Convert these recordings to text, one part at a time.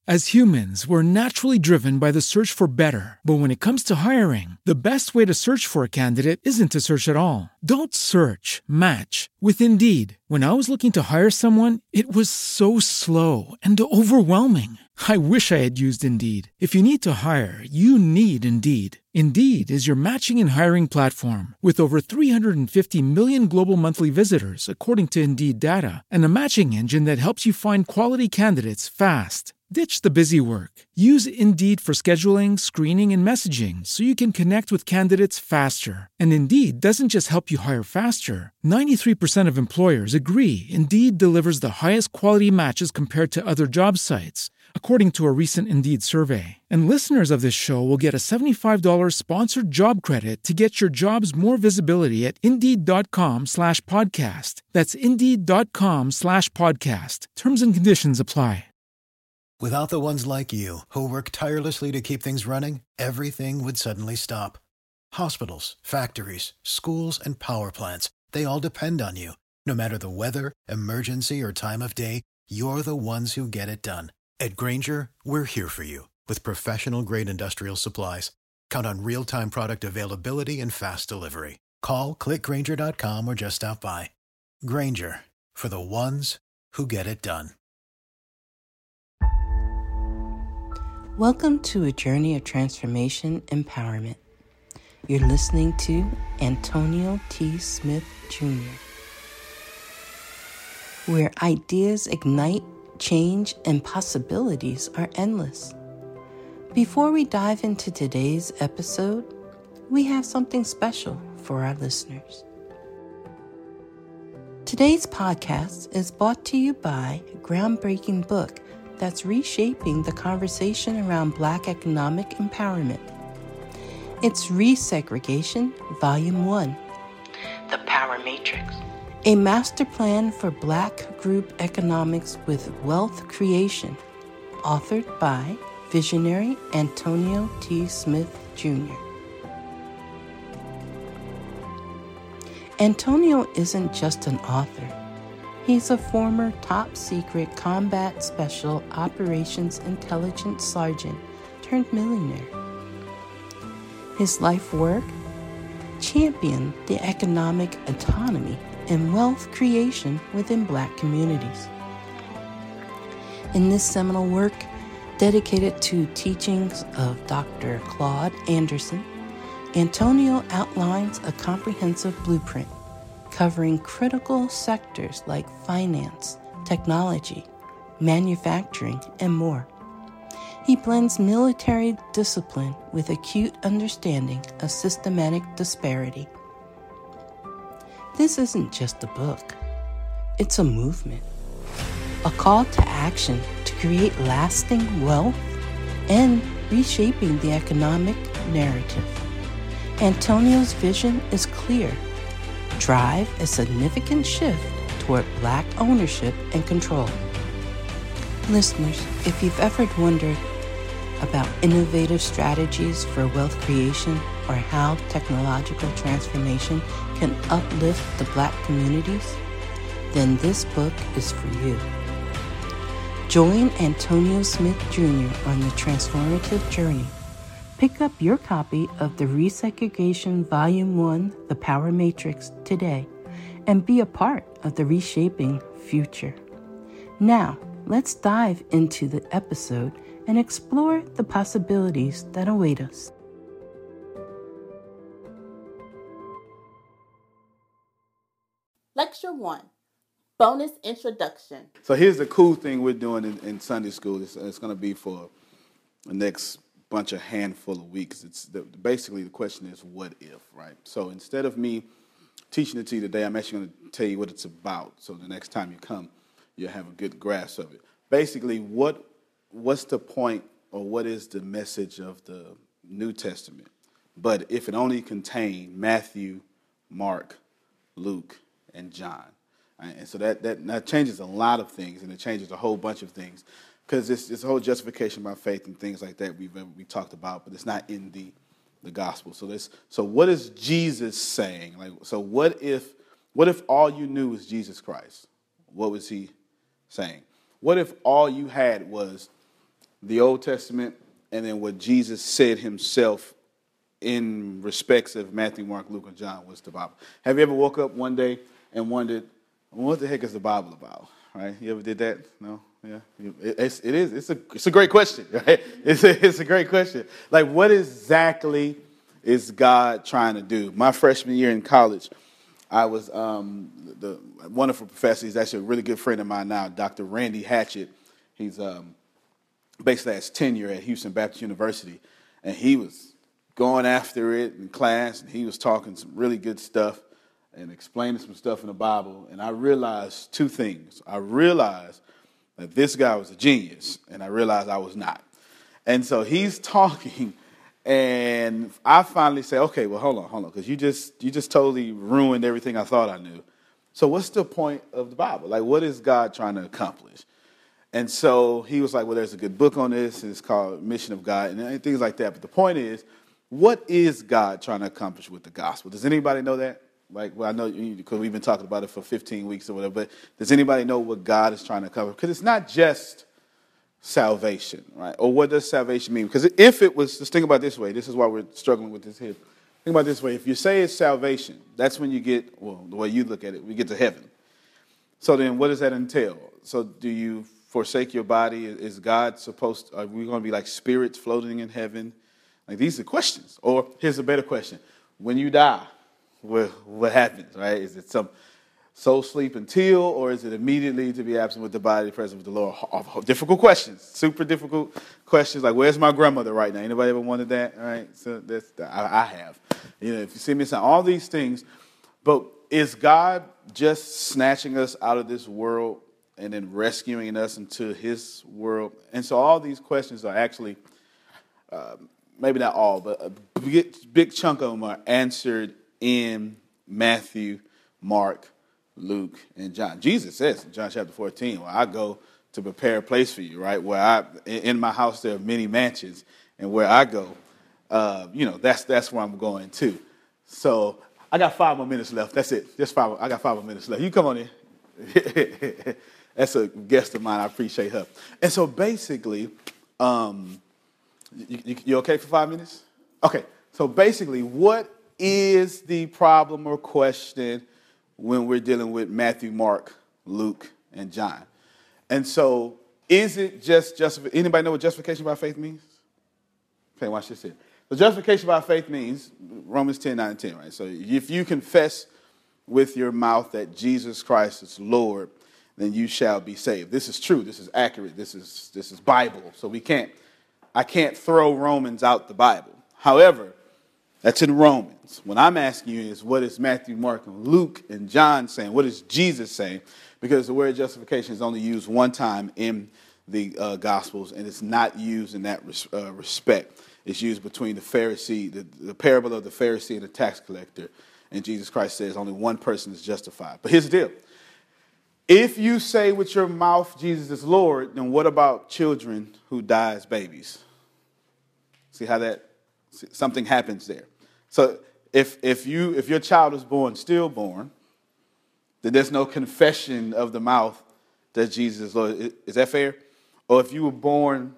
As humans, we're naturally driven by the search for better. But when it comes to hiring, the best way to search for a candidate isn't to search at all. Don't search, match with Indeed. When I was looking to hire someone, it was so slow and overwhelming. I wish I had used Indeed. If you need to hire, you need Indeed. Indeed is your matching and hiring platform with over 350 million global monthly visitors, according to Indeed data, and a matching engine that helps you find quality candidates fast. Ditch the busy work. Use Indeed for scheduling, screening, and messaging so you can connect with candidates faster. And Indeed doesn't just help you hire faster. 93% of employers agree Indeed delivers the highest quality matches compared to other job sites, according to a recent Indeed survey. And listeners of this show will get a $75 sponsored job credit to get your jobs more visibility at Indeed.com/podcast. That's Indeed.com/podcast. Terms and conditions apply. Without the ones like you, who work tirelessly to keep things running, everything would suddenly stop. Hospitals, factories, schools, and power plants, they all depend on you. No matter the weather, emergency, or time of day, you're the ones who get it done. At Grainger, we're here for you with professional-grade industrial supplies. Count on real-time product availability and fast delivery. Call, click Grainger.com, or just stop by. Grainger, for the ones who get it done. Welcome to a journey of transformation empowerment. You're listening to Antonio T. Smith Jr., where ideas ignite, change, and possibilities are endless. Before we dive into today's episode, we have something special for our listeners. Today's podcast is brought to you by a groundbreaking book that's reshaping the conversation around Black economic empowerment. It's Resegregation, Volume 1, The Power Matrix, a master plan for Black group economics with wealth creation, authored by visionary Antonio T. Smith Jr. Antonio isn't just an author. He's a former top-secret Combat Special Operations Intelligence Sergeant turned millionaire. His life work? Champion the economic autonomy and wealth creation within Black communities. In this seminal work, dedicated to teachings of Dr. Claude Anderson, Antonio outlines a comprehensive blueprint covering critical sectors like finance, technology, manufacturing, and more. He blends military discipline with acute understanding of systematic disparity. This isn't just a book. It's a movement, a call to action to create lasting wealth and reshaping the economic narrative. Antonio's vision is clear. Drive a significant shift toward Black ownership and control. Listeners, if you've ever wondered about innovative strategies for wealth creation or how technological transformation can uplift the Black communities, then this book is for you. Join Antonio Smith Jr. on the transformative journey. Pick up your copy of the Resegregation Volume 1, The Power Matrix, today and be a part of the reshaping future. Now, let's dive into the episode and explore the possibilities that await us. Lecture 1, Bonus Introduction. So here's the cool thing we're doing in Sunday school. It's going to be for the next handful of weeks. Basically the question is, what if, right? So instead of me teaching it to you today, I'm actually going to tell you what it's about. So the next time you come, you'll have a good grasp of it. Basically, what's the point, or what is the message of the New Testament? But if it only contained Matthew, Mark, Luke, and John. And so that changes a lot of things, and it changes a whole bunch of things, because it's a whole justification by faith and things like that we talked about, but it's not in the gospel. So what is Jesus saying? So what if all you knew was Jesus Christ? What was he saying? What if all you had was the Old Testament, and then what Jesus said himself in respects of Matthew, Mark, Luke, and John was the Bible. Have you ever woke up one day and wondered, what the heck is the Bible about? Right? You ever did that? No? Yeah. It's a great question, right? It's a great question. Like, what exactly is God trying to do? My freshman year in college, I was the wonderful professor. He's actually a really good friend of mine now, Dr. Randy Hatchett. He's basically has tenure at Houston Baptist University, and he was going after it in class, and he was talking some really good stuff and explaining some stuff in the Bible. And I realized two things. I realized that this guy was a genius, and I realized I was not. And so he's talking, and I finally say, okay, well, hold on, because you just totally ruined everything I thought I knew. So what's the point of the Bible? Like, what is God trying to accomplish? And so he was like, well, there's a good book on this, and it's called Mission of God, and things like that. But the point is, what is God trying to accomplish with the gospel? Does anybody know that? Like, well, I know because we've been talking about it for 15 weeks or whatever, but does anybody know what God is trying to accomplish? Because it's not just salvation, right? Or what does salvation mean? Because if it was, just think about it this way. This is why we're struggling with this here. Think about it this way. If you say it's salvation, that's when you get, well, the way you look at it, we get to heaven. So then what does that entail? So do you forsake your body? Is God supposed, are we going to be like spirits floating in heaven? Like, these are questions. Or here's a better question. When you die, what happens, right? Is it some soul sleep until, or is it immediately to be absent with the body, present with the Lord? Difficult questions, super difficult questions. Like, where's my grandmother right now? Anybody ever wondered that? All right, so I have. You know, if you see me saying all these things, but is God just snatching us out of this world and then rescuing us into His world? And so all these questions are actually, maybe not all, but a big chunk of them are answered in Matthew, Mark, Luke, and John. Jesus says in John chapter 14, well, I go to prepare a place for you, right? Where in my house there are many mansions, and where I go, that's where I'm going to. So I got 5 more minutes left. That's it. I got 5 more minutes left. You come on in. That's a guest of mine. I appreciate her. And so basically, you okay for 5 minutes? Okay. So basically, what is the problem or question when we're dealing with Matthew, Mark, Luke, and John? And so is it just justification? Anybody know what justification by faith means? Okay, watch this here. So justification by faith means Romans 10, 9, and 10, right? So if you confess with your mouth that Jesus Christ is Lord, then you shall be saved. This is true. This is accurate. This is Bible. So I can't throw Romans out the Bible. However, that's in Romans. What I'm asking you is, what is Matthew, Mark, and Luke, and John saying? What is Jesus saying? Because the word justification is only used one time in the Gospels, and it's not used in that respect. It's used between the Pharisee, the parable of the Pharisee and the tax collector. And Jesus Christ says only one person is justified. But here's the deal. If you say with your mouth Jesus is Lord, then what about children who die as babies? See how something happens there. So if your child is born stillborn, then there's no confession of the mouth that Jesus is Lord. Is that fair? Or if you were born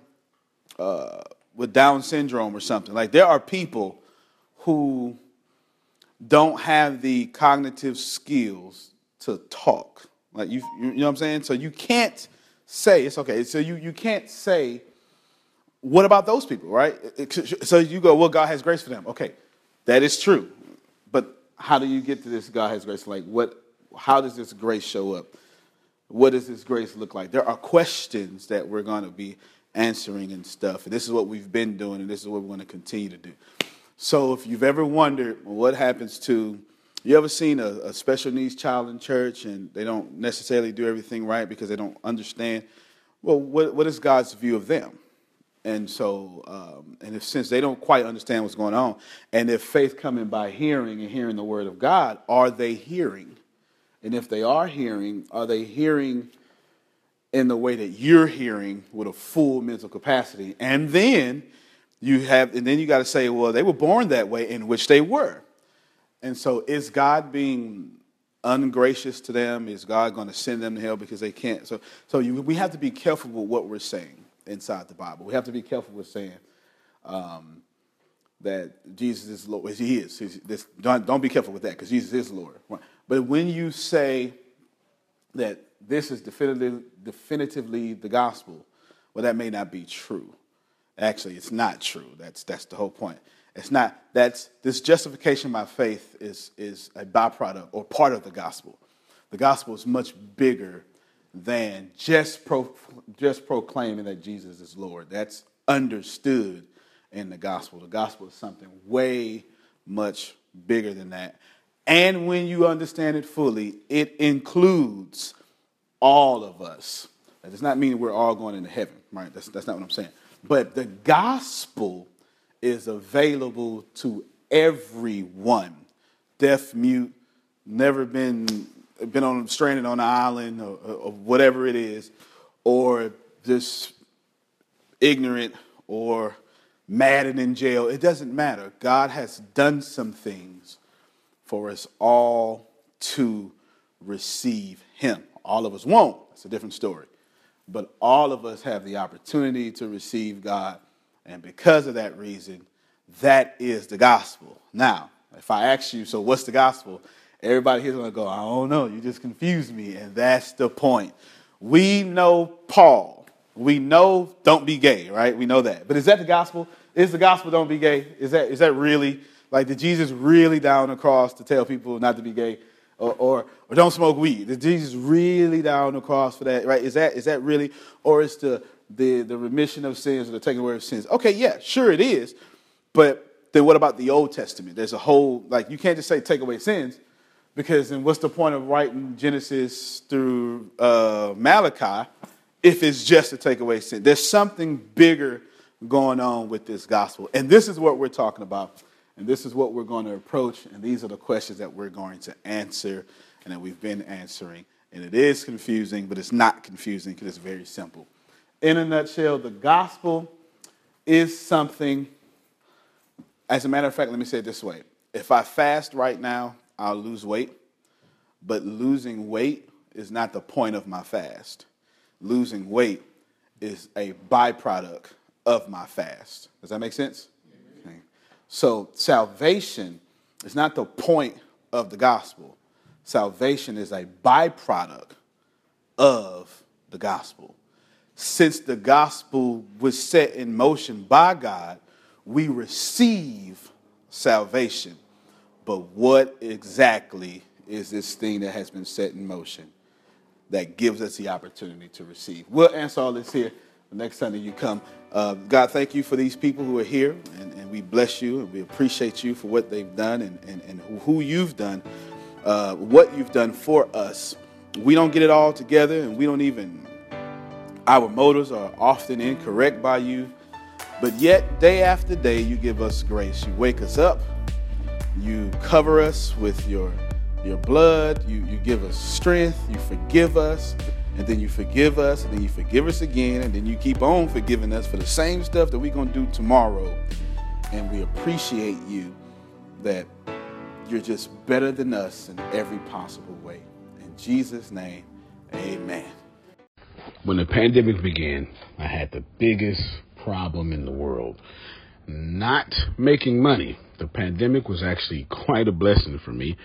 with Down syndrome or something, like, there are people who don't have the cognitive skills to talk. Like, you know what I'm saying? So you can't say, it's okay. So you can't say, what about those people, right? So you go, well, God has grace for them. Okay, that is true. But how do you get to this God has grace? Like, how does this grace show up? What does this grace look like? There are questions that we're going to be answering and stuff. And this is what we've been doing, and this is what we're going to continue to do. So if you've ever wondered what happens to, you ever seen a special needs child in church and they don't necessarily do everything right because they don't understand? Well, what is God's view of them? And so, since they don't quite understand what's going on, and if faith coming by hearing and hearing the word of God, are they hearing? And if they are hearing in the way that you're hearing with a full mental capacity? And then you got to say, well, they were born that way, in which they were. And so is God being ungracious to them? Is God going to send them to hell because they can't? So we have to be careful with what we're saying. inside the Bible. We have to be careful with saying that Jesus is Lord. He is. Don't be careful with that, because Jesus is Lord. But when you say that this is definitively the gospel, well, that may not be true. Actually, it's not true. That's the whole point. It's not. This justification by faith is a byproduct or part of the gospel. The gospel is much bigger than just proclaiming that Jesus is Lord. That's understood in the gospel. The gospel is something way much bigger than that. And when you understand it fully, it includes all of us. That does not mean we're all going into heaven, right? That's not what I'm saying. But the gospel is available to everyone. Deaf, mute, never been stranded on an island or whatever it is, or just ignorant or mad and in jail. It doesn't matter. God has done some things for us all to receive him. All of us won't. It's a different story. But all of us have the opportunity to receive God. And because of that reason, that is the gospel. Now, if I ask you, so what's the gospel? Everybody here's going to go, I don't know. You just confused me. And that's the point. We know Paul. We know don't be gay, right? We know that. But is that the gospel? Is the gospel don't be gay? Is that really? Like, did Jesus really die on the cross to tell people not to be gay? Or don't smoke weed? Did Jesus really die on the cross for that? Right? Is that really? Or is the remission of sins or the taking away of sins? Okay, yeah, sure it is. But then what about the Old Testament? There's a whole, like, you can't just say take away sins, because then what's the point of writing Genesis through Malachi if it's just to take away sin? There's something bigger going on with this gospel. And this is what we're talking about. And this is what we're going to approach. And these are the questions that we're going to answer and that we've been answering. And it is confusing, but it's not confusing because it's very simple. In a nutshell, the gospel is something, as a matter of fact, let me say it this way. If I fast right now, I'll lose weight. But losing weight is not the point of my fast. Losing weight is a byproduct of my fast. Does that make sense? Okay. So salvation is not the point of the gospel. Salvation is a byproduct of the gospel. Since the gospel was set in motion by God, we receive salvation. But what exactly is this thing that has been set in motion that gives us the opportunity to receive? We'll answer all this here the next Sunday you come. God, thank you for these people who are here, and we bless you, and we appreciate you for what they've done and who you've done, what you've done for us. We don't get it all together, and we don't even, our motives are often incorrect by you, but yet day after day you give us grace. You wake us up, you cover us with your blood, you give us strength, you forgive us, and then you forgive us, and then you forgive us again, and then you keep on forgiving us for the same stuff that we're going to do tomorrow. And we appreciate you that you're just better than us in every possible way. In Jesus' name, amen. When the pandemic began, I had the biggest problem in the world. Not making money. The pandemic was actually quite a blessing for me,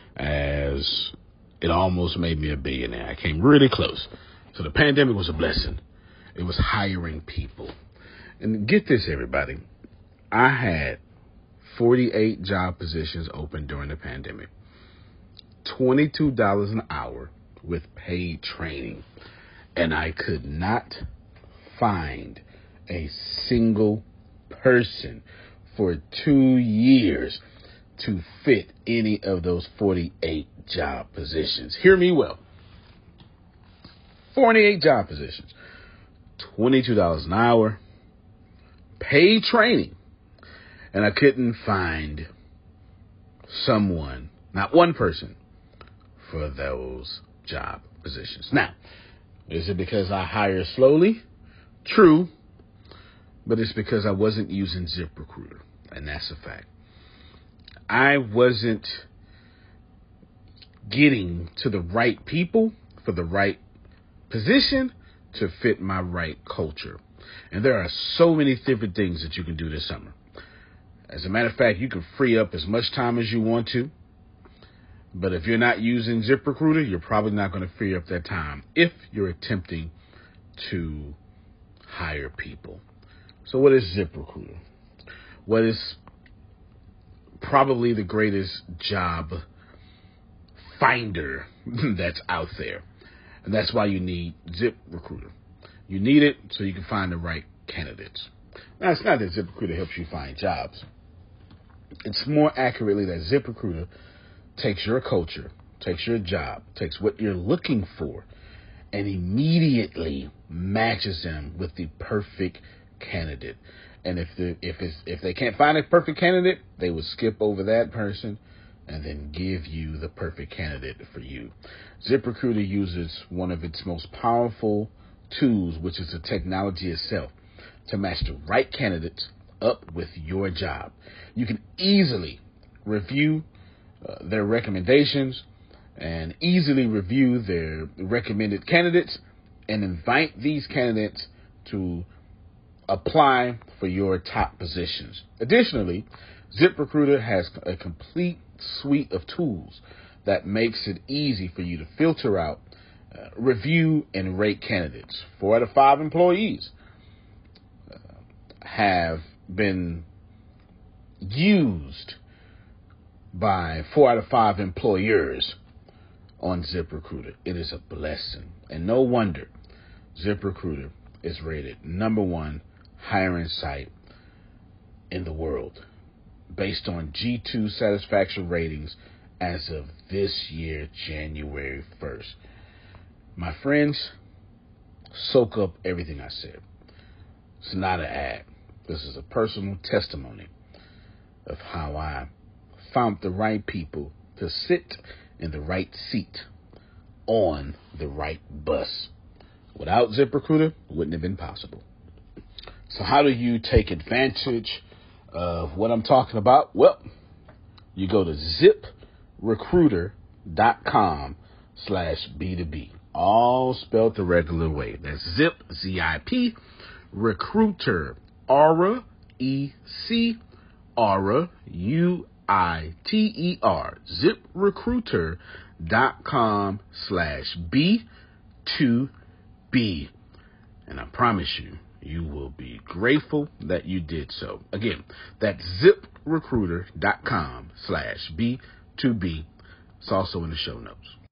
as it almost made me a billionaire. I came really close. So the pandemic was a blessing. It was hiring people. And get this, everybody. I had 48 job positions open during the pandemic. $22 an hour with paid training. And I could not find a single person for 2 years to fit any of those 48 job positions. Hear me well. 48 job positions, $22 an hour, paid training, and I couldn't find someone, not one person, for those job positions. Now, is it because I hire slowly? True, but it's because I wasn't using ZipRecruiter, and that's a fact. I wasn't getting to the right people for the right position to fit my right culture. And there are so many different things that you can do this summer. As a matter of fact, you can free up as much time as you want to. But if you're not using ZipRecruiter, you're probably not going to free up that time if you're attempting to hire people. So what is ZipRecruiter? What is probably the greatest job finder that's out there. And that's why you need ZipRecruiter. You need it so you can find the right candidates. Now, it's not that ZipRecruiter helps you find jobs. It's more accurately that ZipRecruiter takes your culture, takes your job, takes what you're looking for, and immediately matches them with the perfect candidate. And if they can't find a perfect candidate, they will skip over that person and then give you the perfect candidate for you. ZipRecruiter uses one of its most powerful tools, which is the technology itself, to match the right candidates up with your job. You can easily review their recommendations and easily review their recommended candidates and invite these candidates to apply for your top positions. Additionally, ZipRecruiter has a complete suite of tools that makes it easy for you to filter out, review, and rate candidates. 4 out of 5 employees have been used by 4 out of 5 employers on ZipRecruiter. It is a blessing. And no wonder ZipRecruiter is rated #1 hiring site in the world based on G2 satisfaction ratings as of this year, January 1st. My friends, soak up everything I said. It's not an ad. This is a personal testimony of how I found the right people to sit in the right seat on the right bus. Without ZipRecruiter, it wouldn't have been possible. So how do you take advantage of what I'm talking about? Well, you go to ZipRecruiter.com/B2B. All spelled the regular way. That's Zip, Z-I-P, Recruiter, Aura, U-I-T-E-R, ZipRecruiter.com/B2B. And I promise you, you will be grateful that you did so. Again, that's ZipRecruiter.com/B2B. It's also in the show notes.